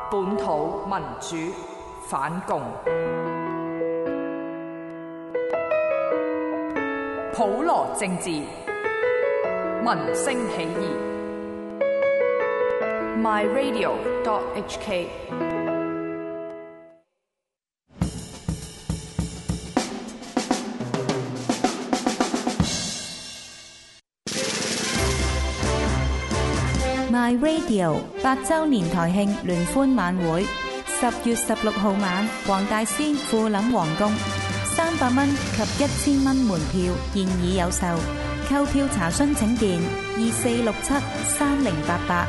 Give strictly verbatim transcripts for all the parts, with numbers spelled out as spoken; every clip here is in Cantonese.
本土民主反共，普羅政治，民聲起義。My Radio dot H K。 My Radio 八週年台慶聯歡晚會，十月十六號晚，黃大仙富林皇宮，三百蚊及一千蚊門票現已有售，購票查詢請電二四六七三零八八。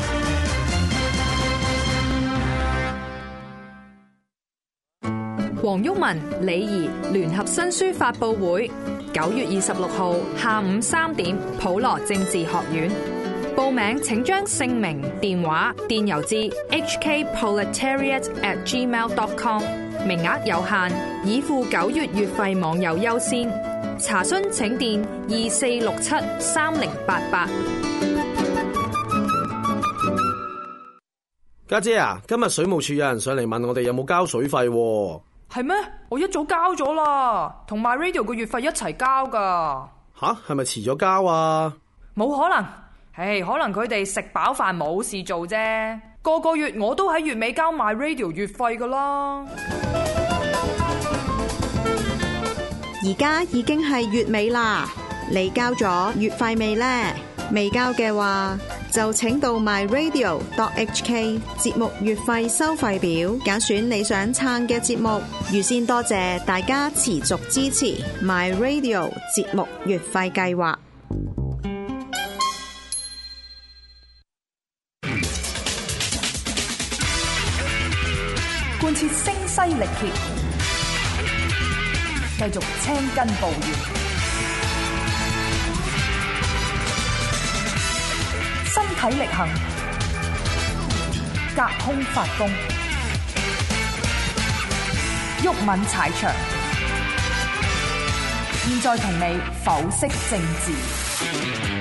黃毓民、李怡聯合新書發佈會，九月二十六號下午三點，普羅政治學院。報名請將姓名、電話、電郵至 h k proletariat at gmail dot com， 名額有限，已付九月月費網友優先。查詢請電二四六七三零八八。 家姐啊，今日水務署有人上嚟問我哋有冇交水費喎。 係咩？我一早交咗啦，同埋 Radio 個月費一齊交噶。 吓，係咪遲咗交啊？ 冇可能。唉，可能佢哋食飽飯冇事做啫。個個月我都喺月尾交 My Radio 月費噶啦。 而家已經係月尾啦，你交咗月費未呢？未交嘅話，就請到 My Radio dot H K 節目月費收費表，揀選你想撐嘅節目。預先多謝大家持續支持 My Radio 節目月費計劃。 貫徹聲嘶力竭，繼續青筋暴現，身體力行，隔空發功，毓民踩場。現在同你剖析政治。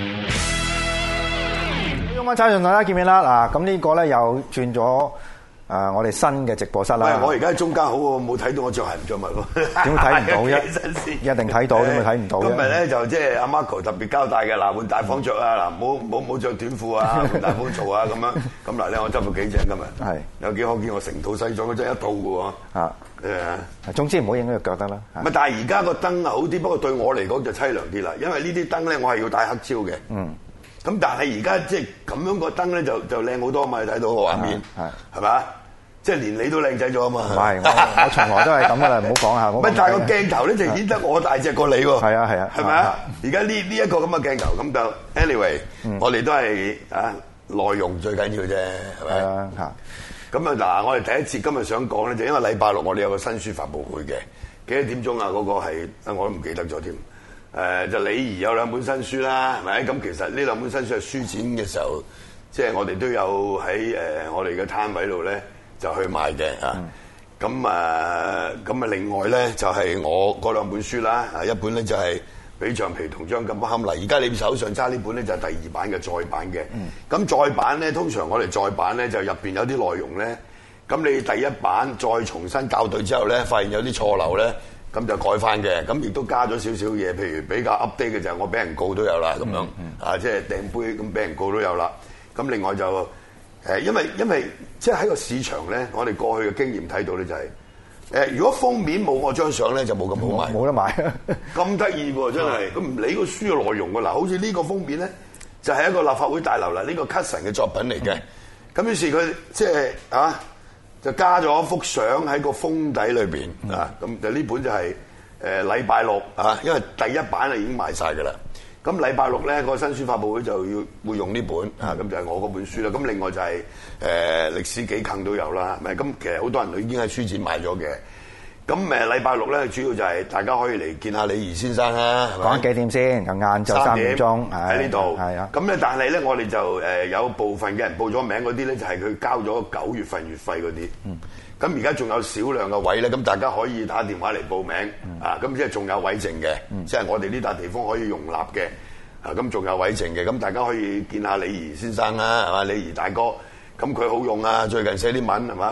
毓民踩場，大家見面啦！嗱，咁呢個咧又轉咗。啊！我哋新嘅直播室啦， 我而家喺中間好喎，冇睇到我着鞋唔着襪喎。 點睇唔到啫？一定睇到，點會睇唔到？ 今日咧就即係阿 Marco 特別交代嘅，嗱換大房着啊，嗱唔好唔好唔好著短褲啊，換大房做啊咁樣。咁嗱咧，我執到幾隻今日，係有幾可見我成套西裝，真係一套嘅喎。啊誒， 總之唔好影到隻腳得啦。 咪但係而家個燈啊好啲，不過對我嚟講就凄涼啲啦，因為呢啲燈咧我係要戴黑超嘅。嗯。咁但係而家即係咁樣個燈咧就就靚好多嘛，你睇到個畫面係係嘛？即係連你都靚仔咗啊嘛！唔係， 我我從來都係咁噶啦，唔好講下。 唔係，但係個鏡頭咧就顯得我大隻過你喎。係啊係啊， 係咪啊？而家呢呢一個咁嘅鏡頭咁就 anyway，我哋都係啊內容最緊要啫，係咪啊？嚇！咁啊嗱，我哋第一次今日想講咧，就因為禮拜六我哋有個新書發佈會嘅，幾多點鐘啊？嗰個係我都唔記得咗添。誒就李怡有兩本新書啦，係咪？咁其實呢兩本新書係書展嘅時候，即係我哋都有喺誒我哋嘅攤位度咧。就去買嘅啊！咁啊咁啊，另外咧就係我嗰兩本書啦，啊一本咧就係《比橡皮同將金不堪》嚟，而家你手上揸呢本咧就係第二版嘅再版嘅。咁再版咧，通常我哋再版咧就入邊有啲內容咧，咁你第一版再重新校對之後咧，發現有啲錯漏咧，咁就改翻嘅。咁亦都加咗少少嘢，譬如比較 update 嘅就係我俾人告都有啦，咁樣啊，即係掟杯咁俾人告都有啦。咁另外就誒，因為因為即係喺個市場咧，我哋過去嘅經驗睇到咧就係、是、誒，如果封面冇我張相咧，就冇咁好賣， 冇得買。 咁得意喎，真係佢唔理個書嘅內容㗎嗱，好似呢個封面咧，就係、是、一個立法會大樓啦，呢、這個 Cutson 嘅作品嚟嘅。咁、嗯、於是佢即係啊，就加咗幅相喺個封底裏邊、嗯、啊，咁就呢本就係誒禮拜六啊，因為第一版啊已經賣晒㗎啦。咁禮拜六咧個新書發佈會就要會用呢本啊，咁就係我嗰本書啦。咁另外就係、是、誒、呃、歷史幾近都有啦，咪咁其實好多人都已經喺書展買咗嘅。咁誒禮拜六咧主要就係大家可以嚟見下李怡先生啦，係咪？ 講幾點先？晏晝三點鐘喺呢度。係啊。咁咧但係咧我哋就誒有部分嘅人報咗名嗰啲咧，就係佢交咗九月份月費嗰啲。嗯。咁而家仲有少量嘅位咧，咁大家可以打電話嚟報名、嗯、啊！咁即係仲有位剩嘅，嗯、即係我哋呢笪地方可以容納嘅啊！咁仲有位剩嘅，咁大家可以見下李怡先生啦，係嘛？李怡大哥，咁佢好用啊！最近寫啲文係嘛？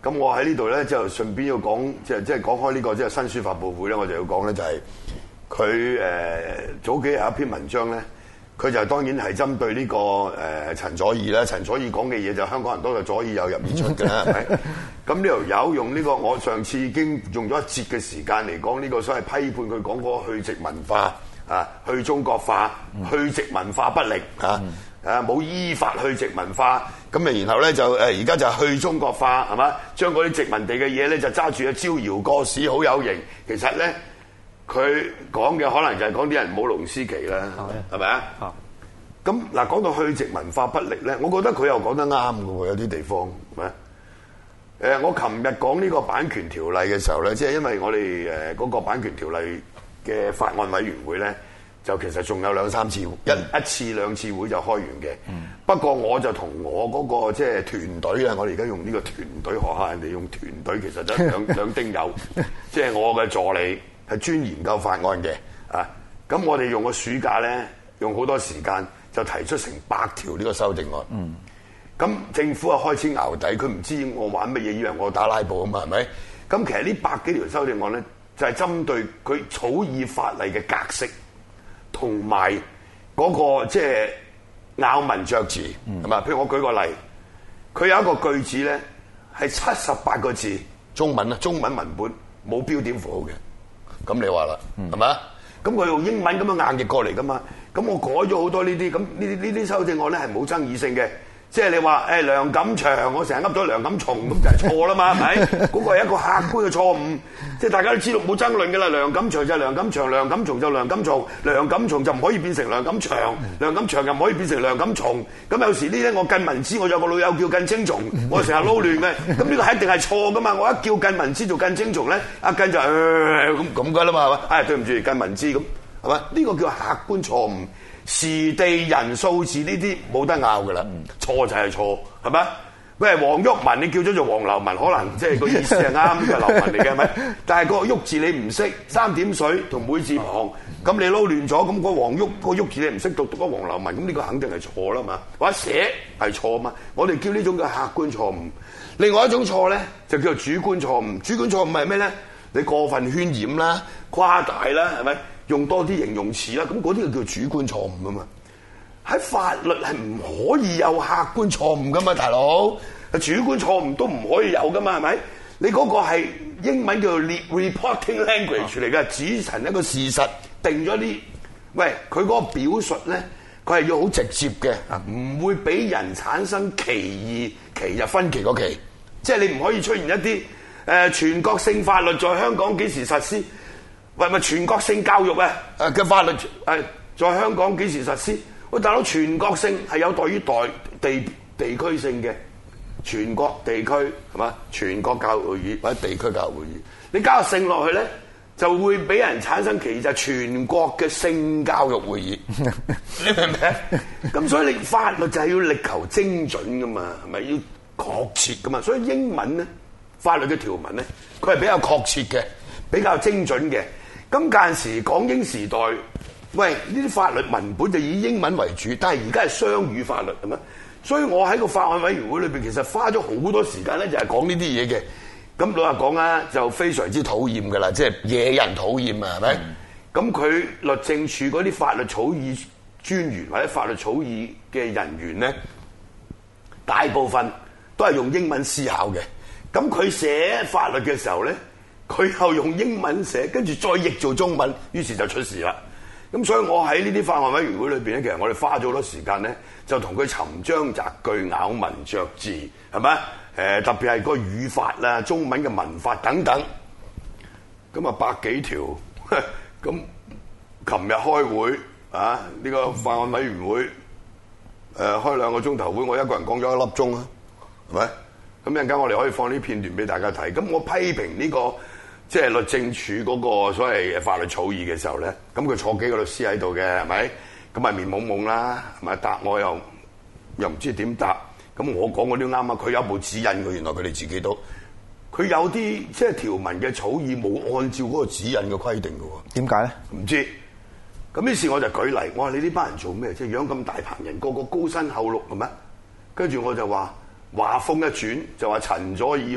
咁我喺呢度咧就順便要講，即係即係講開呢個即係新書發佈會咧，我就要講咧就係佢誒早幾日有一篇文章咧，佢就當然係針對呢個誒陳佐洱啦。陳佐洱講嘅嘢就香港人都係左耳有入耳出嘅啦，係咪？咁呢條友用呢個，我上次已經用咗一節嘅時間嚟講呢個所謂批判佢講嗰個去殖文化啊，去中國化，去殖文化不力啊。誒冇依法去殖民化，咁啊然後咧就誒而家就去中國化係嘛？將嗰啲殖民地嘅嘢咧就揸住啊招搖過市，好有型。其實咧佢講嘅可能就係講啲人舞龍思棋啦，係咪啊？咁嗱講到去殖民化不力咧，我覺得佢又講得啱嘅喎，有啲地方係咪？誒我琴日講呢個版權條例嘅時候咧，即係因為我哋誒嗰個版權條例嘅法案委員會咧。就其實仲有兩三次，一一次兩次會就開完嘅。嗯、不過我就同我嗰個即係團隊啊，我哋而家用呢個團隊學下人哋用團隊，其實就兩兩丁友，即係我嘅助理係專研究法案嘅啊。咁我哋用個暑假咧，用好多時間就提出成百條呢個修正案。咁、嗯、政府啊開始淆底，佢唔知我玩乜嘢，以為我打拉布啊嘛，係咪？咁其實呢百幾條修正案咧，就係、是、針對佢草擬法例嘅格式。同埋嗰個即係咬文嚼字係嘛？譬如我舉個例，佢有一個句子咧係七十八個字中文啊，中文文本冇標點符號嘅，咁你話啦係咪？咁佢用英文咁樣硬譯過嚟噶嘛？咁我改咗好多呢啲，咁呢啲呢啲修正案咧係冇爭議性嘅。即係你話誒梁錦祥，我成日噏咗梁錦松，咁就係錯啦嘛，係咪？嗰個係一個客觀嘅錯誤，即係大家都知道冇爭論嘅啦。梁錦祥就係梁錦祥，梁錦松就梁錦松，梁錦松就唔可以變成梁錦祥，梁錦祥又唔可以變成梁錦松。咁有時呢啲我近文知，我有個老友叫近青松，我成日撈亂嘅。咁呢個係一定係錯噶嘛？我一叫近文知做近青松咧，阿近就咁咁噶啦嘛，係嘛？唉，對唔住，近文知咁係嘛？呢個叫客觀錯誤。時地人數字呢啲冇得拗噶啦，錯就係錯，係咪？喂，黃毓民你叫咗做黃流民，可能即係個意思係啱，呢個流民嚟嘅係咪？但係個毓字你唔識，三點水同每字旁，咁你撈亂咗，咁個黃毓個毓字你唔識讀，讀個黃流民，咁呢個肯定係錯啦嘛，或者寫係錯嘛，我哋叫呢種嘅客觀錯誤。另外一種錯咧就叫做主觀錯誤，主觀錯誤係咩咧？你過分渲染啦、誇大啦，係咪？用多啲形容詞啦，咁嗰啲就叫主觀錯誤啊嘛。喺法律係唔可以有客觀錯誤噶嘛，大佬。主觀錯誤都唔可以有噶嘛，係咪？你嗰個係英文叫做 reporting language 嚟嘅，指陳一個事實，定咗啲。喂，佢嗰個表述咧，佢係要好直接嘅，唔會俾人產生歧義，歧就分歧個歧。即係你唔可以出現一啲誒、呃、全國性法律在香港幾時實施？喂，咪全國性教育啊？誒嘅法律誒，在香港幾時實施？喂，大佬，全國性係有待於代地地區性嘅，全國地區係嘛？全國教育會議或者地區教育會議，你加個性落去咧，就會俾人產生歧義，就係全國嘅性教育會議。你明唔明？咁所以你法律就係要力求精準噶嘛，係咪要確切噶嘛？所以英文咧，法律嘅條文咧，佢係比較確切嘅，比較精準嘅。咁嗰陣時港英時代，喂，呢啲法律文本就以英文為主，但係而家係雙語法律係咪？所以我喺個法案委員會裏邊，其實花咗好多時間咧，就係講呢啲嘢嘅。咁老實講啊，就非常之討厭噶啦，即係惹人討厭啊，係咪？咁佢、嗯、律政處嗰啲法律草擬專員或者法律草擬嘅人員咧，大部分都係用英文思考嘅。咁佢寫法律嘅時候咧，佢又用英文寫，跟住再譯做中文，於是就出事啦。咁所以我喺呢啲法案委員會裏邊咧，其實我哋花咗好多時間咧，就同佢尋章摘句、咬文嚼字，係咪？誒，特別係個語法啦、中文嘅文法等等。咁啊，百幾條。咁琴日開會啊，呢個法案委員會誒開兩個鐘頭會，我一個人講咗一粒鐘啊，係咪？咁一陣間我哋可以放啲片段俾大家睇。咁我批評呢個即係律政處嗰個所謂法律草擬嘅時候咧，咁佢坐幾個律師喺度嘅，係咪？咁啊面懵懵啦，係咪？答我又又唔知點答。咁我講嗰啲啱啊，佢有部指引嘅，原來佢哋自己都，佢有啲即係條文嘅草擬冇按照嗰個指引嘅規定嘅喎。點解咧？唔知。咁於是我就舉例，我話你呢班人做咩？即係養咁大棚人，個個高薪厚祿係咪？跟住我就話話風一轉，就話陳佐洱話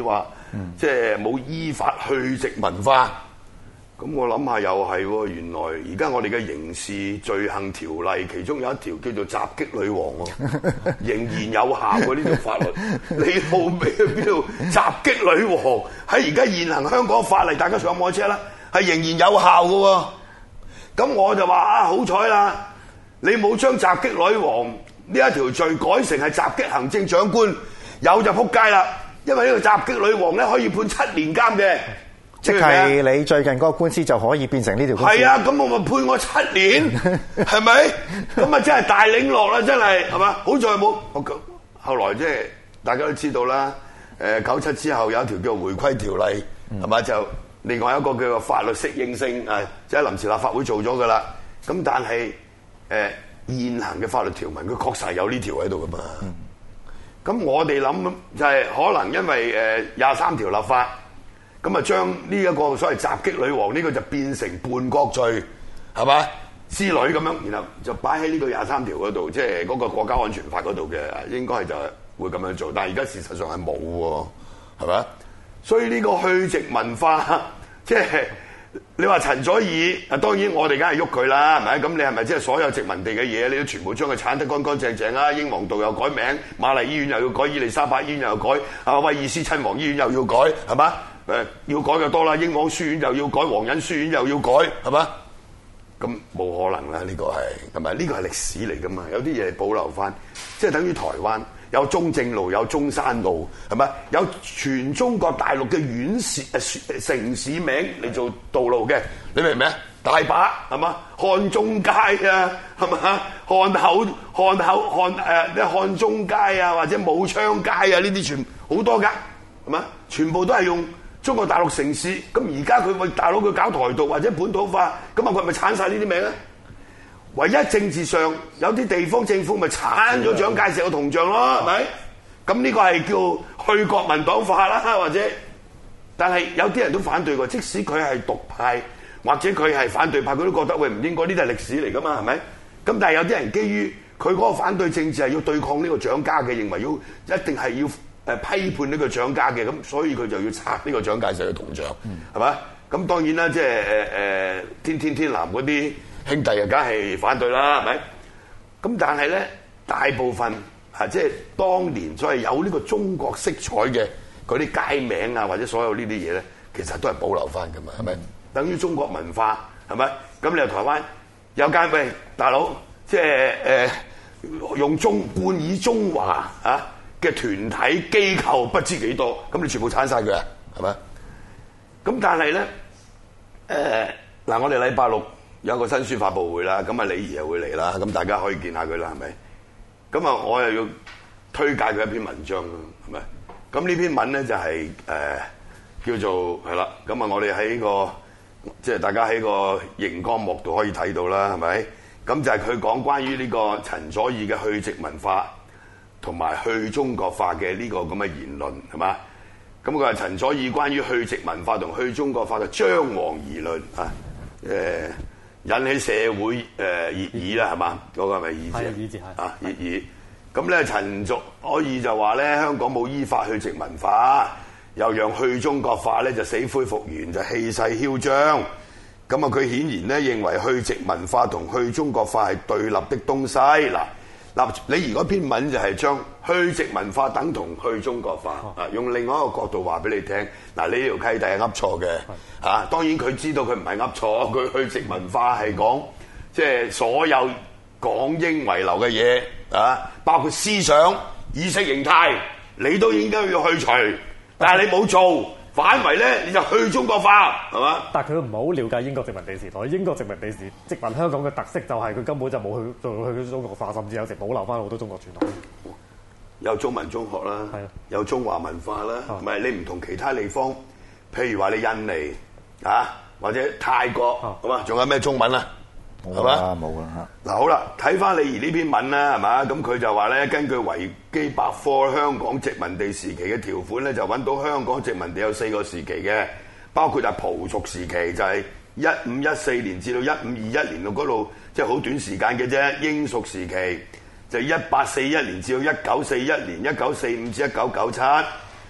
嗯、即係冇依法去殖民化。咁我諗下又係喎，原來而家我哋嘅刑事罪行條例其中有一條叫做襲擊女王喎，仍然有效喎呢條法律。你老味邊度襲擊女王？喺而家現行香港法例，大家上網車啦，係仍然有效嘅喎。咁我就話啊，好彩啦，你冇將襲擊女王呢一條罪改成係襲擊行政長官，有就撲街啦。因為呢個襲擊女王咧可以判七年監嘅。 即係你最近嗰個官司就可以變成呢條官司。 係啊，咁我咪判我七年，係咪？咁啊真係大領落啦，真係係嘛？好在冇。後來即係大家都知道啦。誒九七之後有一條叫回歸條例，係嘛、嗯？就另外一個叫做法律適應性啊，即係臨時立法會做咗噶啦。咁但係誒、呃、現行嘅法律條文，佢確實係有呢條喺度噶嘛。咁、嗯、我哋諗就係可能因為誒廿三條立法。咁啊，將呢一個所謂襲擊女王呢個就變成叛國罪，係嘛之類咁樣，然後就擺喺呢個廿三條嗰度，即係嗰個國家安全法嗰度嘅，應該係就會咁樣做。但係而家事實上係冇喎，係咪？所以呢個去殖民化，即係你話陳佐洱啊，當然我哋梗係喐佢啦，係咪？咁你係咪即係所有殖民地嘅嘢，你都全部將佢剷得乾乾淨淨啊？英皇道又改名，瑪麗醫院又要改，伊利沙伯醫院又要改，啊威爾斯親王醫院又要改，係嘛？誒要改就多啦，英皇書院又要改，皇仁書院又要改，係嘛？咁冇可能啦，呢、呢個係係咪？呢個係歷史嚟噶嘛？有啲嘢保留翻，即係等於台灣有中正路、有中山路，係咪？有全中國大陸嘅縣市誒城市名嚟做道路嘅，你明唔明啊？大把係嘛？漢中街啊，係嘛？漢口、漢口、漢誒咩漢中街啊，或者武昌街啊，呢啲全好多㗎，係嘛？全部都係用中國大陸城市，咁而家佢為大佬佢搞台獨或者本土化，咁啊佢咪鏟晒呢啲名咧？唯一政治上有啲地方政府咪鏟咗蔣介石個銅像咯，係咪？咁呢個係叫去國民黨化啦，或者，但係有啲人都反對喎，即使佢係獨派或者佢係反對派，佢都覺得喂唔應該，呢啲係歷史嚟噶嘛，係咪？咁但係有啲人基於佢嗰個反對政治係要對抗呢個蔣家嘅，認為要一定係要。誒批判呢個蔣家嘅，咁所以佢就要拆呢個蔣介石嘅銅像，係嘛、嗯？咁當然啦，即係誒誒天天天藍嗰啲兄弟啊，梗係反對啦，係咪？咁但係咧，大部分嚇即係當年所謂有呢個中國色彩嘅嗰啲街名啊，或者所有呢啲嘢咧，其實都係保留翻噶嘛，係咪？嗯、等於中國文化係咪？咁你又台灣有間喂大佬，即係誒用中冠以中華啊嘅團體機構不知幾多，咁你全部鏟晒佢啊，係咪？咁但係咧，誒、呃、嗱，我哋禮拜六有個新書發佈會啦，咁啊李怡又會嚟啦，咁大家可以見下佢啦，係咪？咁啊，我又要推介佢一篇文章咯，係咪？咁呢篇文咧就係、是、誒、呃、叫做係啦，咁啊我哋喺個即係大家喺個熒光幕度可以睇到啦，係咪？咁就係佢講關於呢個陳佐洱嘅去殖民化同埋去中國化嘅呢個咁嘅言論係嘛？咁佢話陳佐洱關於去殖民化同去中國化嘅張皇議論啊，誒、呃、引起社會誒熱議啦係嘛？嗰、那個係咪議字？係議字係啊熱議。咁咧陳佐洱就話咧香港冇依法去殖民化，又讓去中國化咧就死灰復燃，就氣勢囂張。咁啊佢顯然咧認為去殖民化同去中國化係對立的東西嗱。嗱，你如果篇文就係將去殖民化等同去中國化，啊，用另外一個角度話俾你聽。嗱，呢條契弟係噏錯嘅，啊，當然佢知道佢唔係噏錯，佢去殖民化係講即係所有港英遺留嘅嘢，啊，包括思想、意識形態，你都應該要去除，但係你冇做。反為咧，你就去中國化，係嘛？ 但係佢唔係好了解英國殖民地時代。英國殖民地時殖民香港嘅特色就係佢根本就冇去做去中國化，甚至有時保留翻好多中國傳統。 有中文中學啦，有中華文化啦，唔係你唔同其他地方，譬如話你印尼啊，或者泰國，咁啊，仲有咩中文啊？係嘛？冇啦嚇。嗱好啦，睇翻李怡呢篇文啦，係嘛？咁佢就話咧，根據維基百科香港殖民地時期嘅條款咧，就揾到香港殖民地有四個時期嘅，包括就係葡屬時期，就係一五一四年至到一五二一年嗰度，即係好短時間嘅啫。英屬時期就一八四一年至到一九四一年，一九四五至一九九七。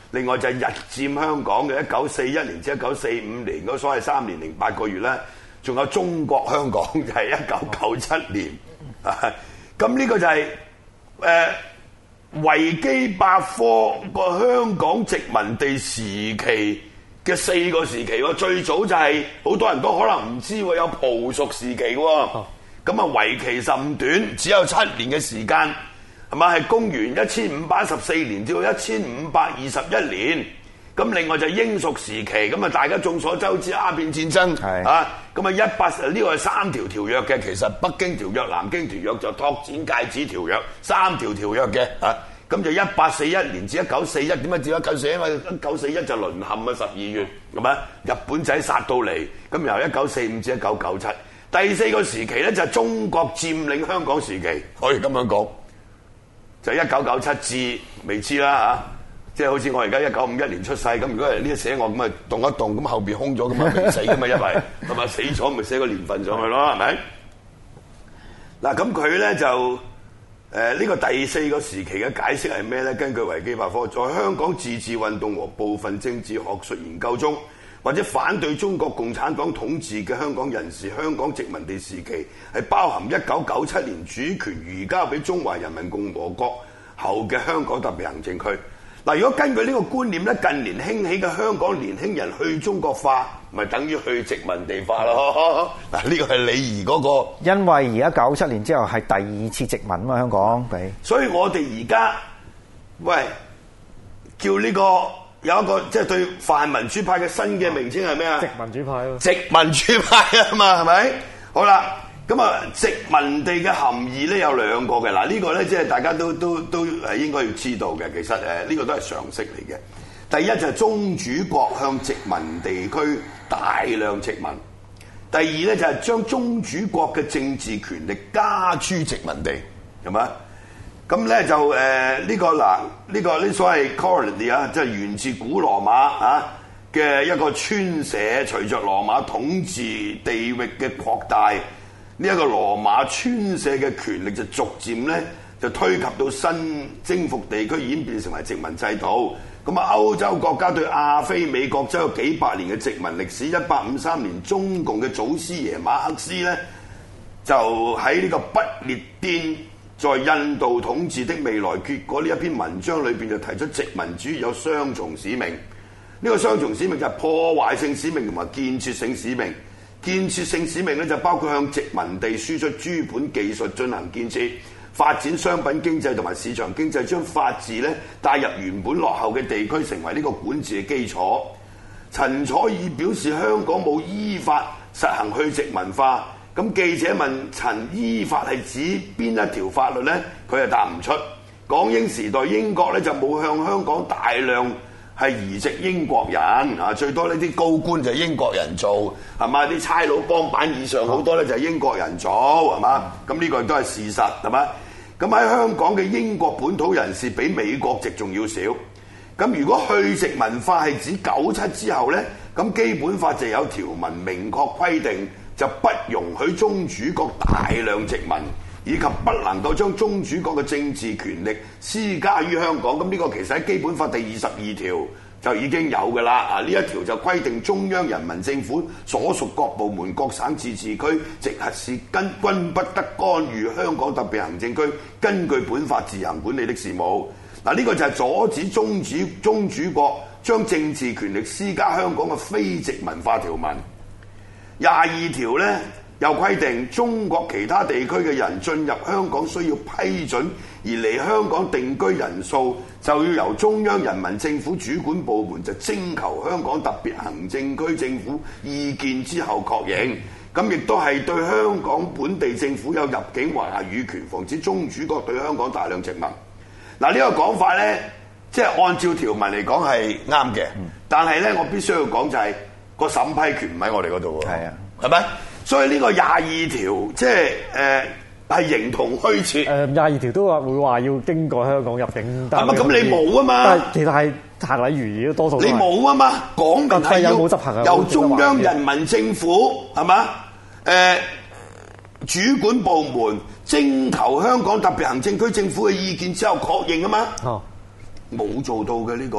另外就係日佔香港嘅一九四一年至一九四五年嗰所謂三年零八個月咧，仲有中國香港就係一九九七年。啊，咁呢個就係、是、誒。呃維基百科個香港殖民地時期嘅四個時期喎，最早就係、是、好多人都可能唔知喎，有葡屬時期喎，咁啊為期甚短，只有七年嘅時間，係嘛？係公元一千五百一十四年至到一千五百二十一年。咁另外就係英屬時期，咁啊大家眾所周知鴉片戰爭，係啊，咁啊一八呢個係三條條約嘅，其實北京條約、南京條約就拓展界址條約三條條約嘅啊，咁就一八四一年至一九四一，點解至一九四一？因為一九四一就淪陷啊，十二月係咪？日本仔殺到嚟，咁由一九四五至一九九七，第四個時期咧就係中國佔領香港時期，可以咁樣講，就一九九七至未知啦嚇。即係好似我而家一九五一年出世咁，如果係呢一寫我咁啊動一動，咁後邊空咗咁啊未死噶嘛，因為係咪死咗咪寫個年份上去咯，係咪？嗱咁佢咧就誒呢、呃這個第四個時期嘅解釋係咩咧？根據維基百科，在香港自治運動和部分政治學術研究中，或者反對中國共產黨統治嘅香港人士，香港殖民地時期係包含一九九七年主權移交俾中華人民共和國後嘅香港特別行政區。嗱，如果根據呢個觀念咧，近年興起嘅香港年輕人去中國化，咪等於去殖民地化咯？嗱，呢個係李儀嗰個。 因為而家九七年之後係第二次殖民啊嘛，香港俾。 所以我哋而家喂叫呢個有一個即係對泛民主派嘅新嘅名稱係咩啊？ 殖民主派咯。 殖民主派啊嘛，係咪？好啦。咁啊，殖民地嘅含義咧有兩個嘅，嗱、這、呢個咧即係大家都都都誒應該要知道嘅，其實誒呢個都係常識嚟嘅。第一就係宗主國向殖民地區大量殖民，第二咧就係將宗主國嘅政治權力加諸殖民地，係咪？咁咧就誒呢、呃這個嗱呢、這個呢所謂 colony 啊，即係源自古羅馬啊嘅一個村社，隨着羅馬統治地域嘅擴大。呢一個羅馬村社嘅權力就逐漸咧就推及到新征服地區，演變成為殖民制度。咁啊，歐洲國家對亞非美國都有幾百年嘅殖民歷史。一八五三年，中共嘅祖師爺馬克思咧就喺呢個不列顛在印度統治的未來結果呢一篇文章裏邊就提出殖民主義有雙重使命。呢個雙重使命就係破壞性使命同埋建設性使命。建設性使命咧就包括向殖民地輸出諸本技術進行建設，發展商品經濟同埋市場經濟，將法治咧帶入原本落後嘅地區，成為呢個管治嘅基礎。陳楚爾表示香港冇依法實行去殖民化，咁記者問陳依法係指邊一條法律呢？佢又答唔出。港英時代英國咧就冇向香港大量係移植英國人啊，最多呢啲高官就係英國人做，係嘛？啲差佬幫辦以上好多咧就係英國人做，係嘛？咁呢個亦都係事實，係嘛？咁喺香港嘅英國本土人士比美國籍仲要少。咁如果去殖民化係指九七之後咧，咁基本法就有條文明確規定，就不容許宗主國大量殖民，以及不能夠將宗主國嘅政治權力施加於香港。咁呢個其實喺基本法第二十二條就已經有㗎啦。啊，呢一條就規定中央人民政府所屬各部門、各省自治區、直轄市均均不得干預香港特別行政區根據本法自行管理的事務。嗱，呢個就係阻止宗主宗主國將政治權力施加香港嘅非殖民化條文。廿二條呢，又規定中國其他地區嘅人進入香港需要批准，而嚟香港定居人數就要由中央人民政府主管部門就徵求香港特別行政區政府意見之後確認。咁亦都係對香港本地政府有入境話語權，防止宗主國對香港大量殖民。嗱，呢個講法呢，即係按照條文嚟講係啱嘅，但係呢，我必須要講就係個審批權唔喺我哋嗰度喎。係啊，係咪？所以呢個廿二條即係誒係形同虛設。誒廿二條都話會話要經過香港入境。 係咪？咁你冇啊嘛？ 但係其實係行禮如儀，多數都你冇啊嘛？講明係要有冇執行啊？ 由中央人民政府係嘛？誒主管部門徵求香港特別行政區政府嘅意見之後確認啊嘛。哦，冇做到嘅呢個係。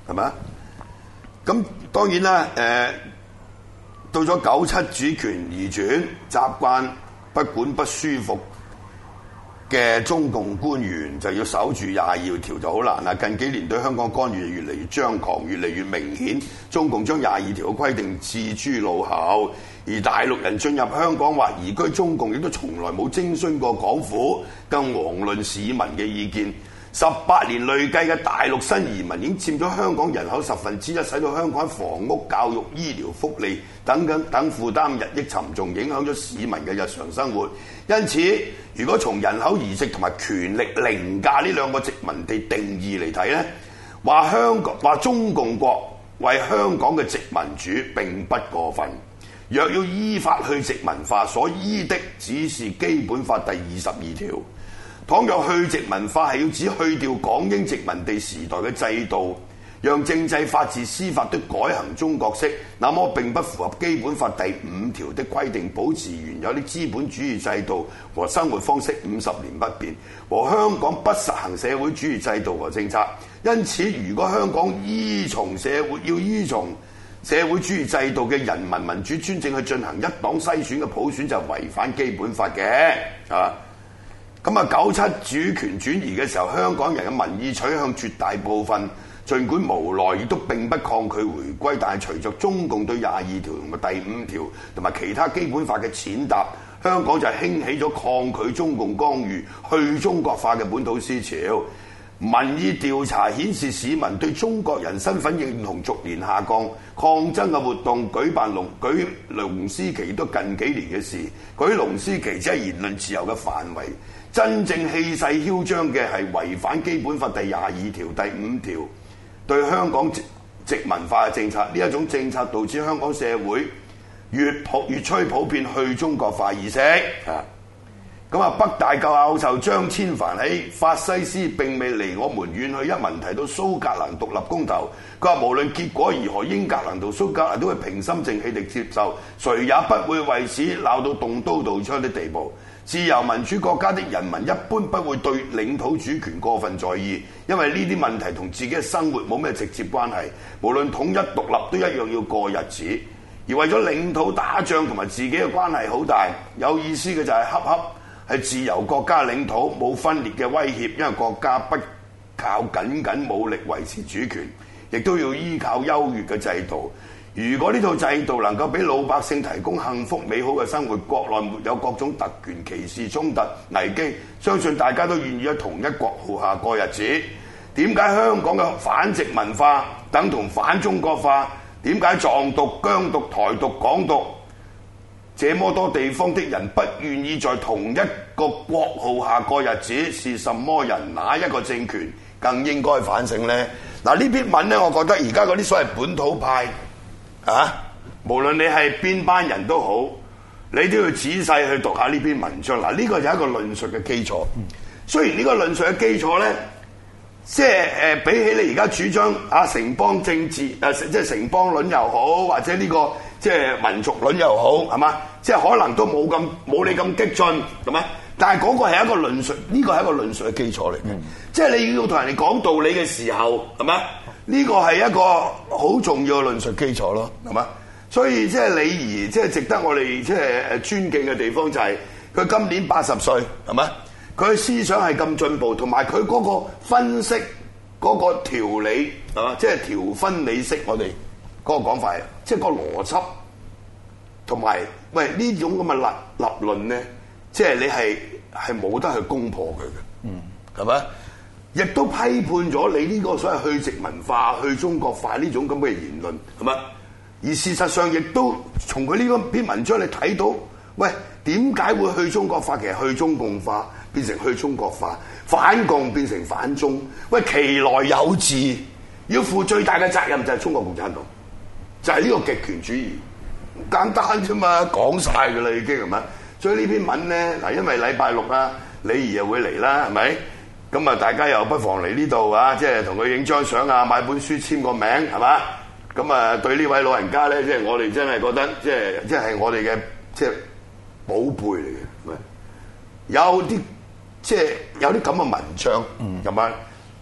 係咪啊？咁當然啦，誒、呃、到咗九七主權移轉，習慣不管不舒服嘅中共官員就要守住廿二條就好難啦。近幾年對香港干預越嚟越張狂，越嚟越明顯。中共將廿二條嘅規定置諸腦後，而大陸人進入香港或移居中共，亦都從來冇徵詢過港府，更遑論市民嘅意見。十八年累計嘅大陸新移民已經佔咗香港人口十分之一，使到香港房屋、教育、醫療、福利等等等負擔日益沉重，影響咗市民嘅日常生活。因此，如果從人口移植同埋權力凌駕呢兩個殖民地定義嚟睇呢，話香港話中共國為香港嘅殖民主並不過分。若要依法去殖民化，所依的只是基本法第二十二條。倘若去殖民化係要只去掉港英殖民地時代嘅制度，讓政制、法治、司法都改行中國式，那麼並不符合基本法第五條的規定，保持原有的資本主義制度和生活方式五十年不變，和香港不實行社會主義制度和政策。因此，如果香港依從社會要依從社會主義制度嘅人民民主專政去進行一黨篩選嘅普選，就違反基本法嘅，啊！咁啊，九七主權轉移嘅時候，香港人嘅民意取向絕大部分，儘管無奈，亦都並不抗拒回歸。但係隨着中共對廿二條同埋第五條同埋其他基本法嘅踐踏，香港就興起咗抗拒中共干預、去中國化嘅本土思潮。民意調查顯示，市民對中國人身份認同逐年下降，抗爭嘅活動舉辦龍舉龍獅旗都近幾年嘅事。舉龍獅旗只係言論自由嘅範圍。真正氣勢囂張嘅係違反基本法第廿二條、第五條對香港殖民化嘅政策。呢一種政策導致香港社會越普越趨普遍去中國化意識。啊，咁啊，北大教授張千帆喺法西斯並未離我們遠去一文提到蘇格蘭獨立公投，佢話無論結果如何，英格蘭同蘇格蘭都會平心靜氣地接受，誰也不會為此鬧到動刀動槍的地步。自由民主國家的人民一般不會對領土主權過分在意，因為呢啲問題同自己嘅生活冇咩直接關係。無論統一獨立都一樣要過日子，而為咗領土打仗同埋自己嘅關係好大。有意思嘅就係恰恰係自由國家領土冇分裂嘅威脅，因為國家不靠僅僅武力維持主權，亦都要依靠優越嘅制度。如果呢套制度能夠俾老百姓提供幸福美好嘅生活，國內沒有各種特權歧視衝突危機，相信大家都願意喺同一國號下過日子。點解香港嘅反殖民化等同反中國化？點解藏獨、疆獨、台獨、港獨這麼多地方的人不願意在同一個國號下過日子？是什麼人？哪一個政權更應該反省呢？嗱，呢篇文呢，我覺得而家嗰啲所謂本土派啊，無論你係邊班人都好，你都要仔細去讀下呢篇文章。嗱，呢個就係一個論述嘅基礎。雖然呢個論述嘅基礎咧，即係誒比起你而家主張啊城邦政治誒、啊，即係城邦論又好，或者呢、這個即係民族論又好，係嘛？即係可能都冇咁冇你咁激進，係嘛？但係嗰個係一個論述，呢、這個係一個論述嘅基礎嚟嘅。嗯、即係你要同人哋講道理嘅時候，係嘛？呢個係一個好重要嘅論述基礎咯，係嘛？所以即係李儀，即係值得我哋即係誒尊敬嘅地方就係佢今年八十歲，係嘛？佢嘅思想係咁進步，同埋佢嗰個分析嗰個條理係嘛？即係條分理析我哋嗰個講法，即係個邏輯同埋喂呢種咁嘅立立論咧，即係你係係冇得去攻破佢嘅，嗯，係咪？亦都批判咗你呢個所謂去殖民化、去中國化呢種咁嘅言論，係咪？而事實上，亦都從佢呢篇文章你睇到，喂，點解會去中國化？其實去中共化變成去中國化，反共變成反中，喂，其來有自，要負最大嘅責任就係中國共產黨，就係、是、呢個極權主義，簡單啫嘛，講晒㗎啦已經係咪？所以呢篇文咧，嗱，因為禮拜六啊，李儀又會嚟啦，係咪？咁啊，大家又不妨嚟呢度啊，即係同佢影張相啊，買本書簽個名，係嘛？咁啊，對呢位老人家咧，即係我哋真係覺得，即係即係我哋嘅即係寶貝嚟嘅。有啲即係有啲咁嘅文章，係嘛、嗯？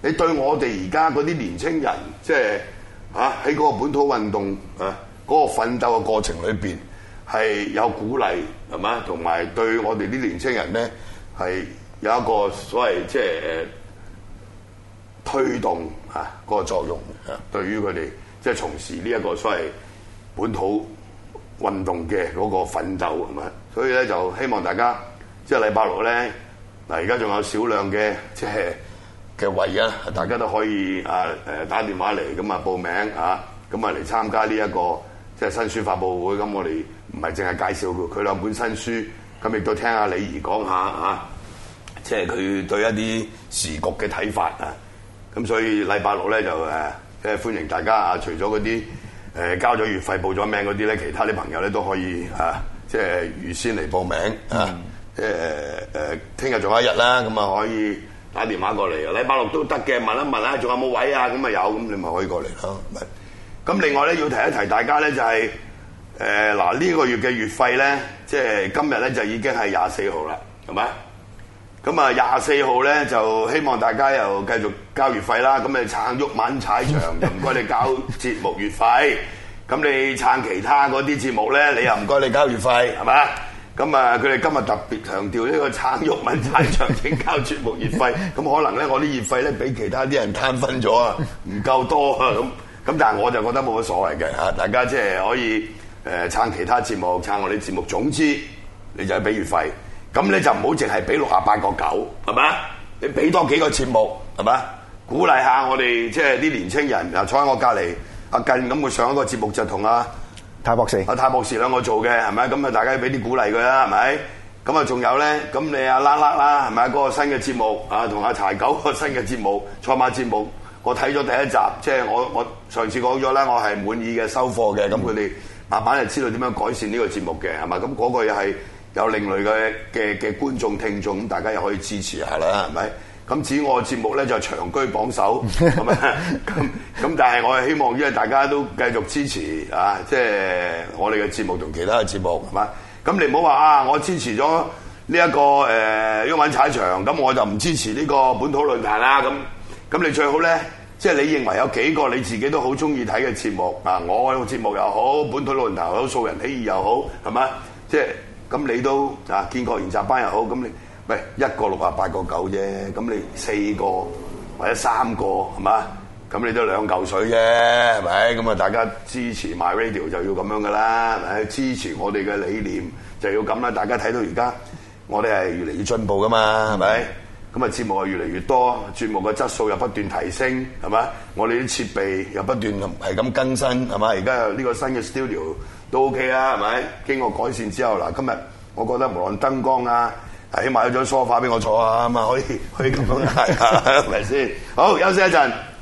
你對我哋而家嗰啲年青人，即係嚇喺嗰個本土運動啊嗰個奮鬥嘅過程裏邊係有鼓勵係嘛，同埋對我哋啲年青人咧係有一個所謂即係誒推動嚇嗰個作用啊，對於佢哋即係從事呢一個所謂本土運動嘅嗰個奮鬥係嘛，所以咧就希望大家即係禮拜六咧。嗱，而家仲有少量嘅即係嘅位啊，大家都可以啊誒打電話嚟咁啊報名啊，咁啊嚟參加呢一個即係新書發佈會。咁我哋唔係淨係介紹佢兩本新書，咁亦都聽下李儀講下啊，即係佢對一啲時局嘅睇法啊。咁所以禮拜六咧就誒即係歡迎大家啊，除咗嗰啲誒交咗月費報咗名嗰啲咧，其他啲朋友咧都可以啊，即係預先嚟報名啊。嗯即係誒誒，聽日仲有一日啦，咁啊可以打電話過嚟，禮拜六都得嘅，問一問啦，仲有冇位啊？咁啊有，咁你咪可以過嚟咯。咁另外咧要提一提大家咧，就係誒嗱呢個月嘅月費咧，即係今日咧就已經係廿四號啦，係咪？咁啊廿四號咧就希望大家又繼續交月費啦。咁你撐毓民踩場就唔該你交節目月費，咁你撐其他嗰啲節目咧，你又唔該你交月費，係咪？咁啊，佢哋今日特別強調呢個撐毓民踩場請交節目月費，咁可能咧我啲月費咧俾其他啲人攤分咗啊，唔夠多啊，咁咁但係我就覺得冇乜所謂嘅嚇，大家即係可以誒撐其他節目，撐我哋節目，總之你就係俾月費，咁你就唔好淨係俾六十八個九，係咪？你俾多幾個節目，係咪？鼓勵下我哋即係啲年青人，啊坐喺我隔離阿近咁，佢上一個節目就同阿泰博士， 阿泰博士兩個做嘅係咪？咁啊，大家俾啲鼓勵佢啦，係咪？咁啊，仲有咧，咁你阿啦啦啦，係咪？嗰個新嘅節目啊，同阿柴九個新嘅節目，賽馬節目，我睇咗第一集，即係我我上次講咗啦，我係滿意嘅收貨嘅。咁佢哋慢慢就知道點樣改善呢個節目嘅，係咪？咁嗰個又係有另類嘅嘅嘅觀眾聽眾，咁大家又可以支持下啦，係咪？咁至於我嘅節目咧就長居榜首，係咪？咁咁但係我係希望，因為大家都繼續支持啊，即係我哋嘅節目同其他嘅節目，係嘛？咁你唔好話啊，我支持咗呢一個誒毓民踩場，咁我就唔支持呢個本土論壇啦。咁咁你最好咧，即係你認為有幾個你自己都好中意睇嘅節目啊，我個節目又好，本土論壇又好，素人起義又好，係嘛？即係咁你都啊建國研習班又好，咁你。喂，一個六啊八個九啫，咁你四個或者三個係嘛？咁你都兩嚿水啫，係咪？咁啊，大家支持 My Radio 就要咁樣噶啦，係咪？支持我哋嘅理念就要咁啦。大家睇到而家我哋係越嚟越進步噶嘛，係咪？咁啊，節目係越嚟越多，節目嘅質素又不斷提升，係嘛？我哋啲設備又不斷係咁更新，係嘛？而家有呢個新嘅 studio 都 OK 啦，係咪？經過改善之後，嗱，今日我覺得無論燈光啊，起碼有張梳化俾我坐下啊嘛，可以可以咁樣係，係咪先？好，休息一陣。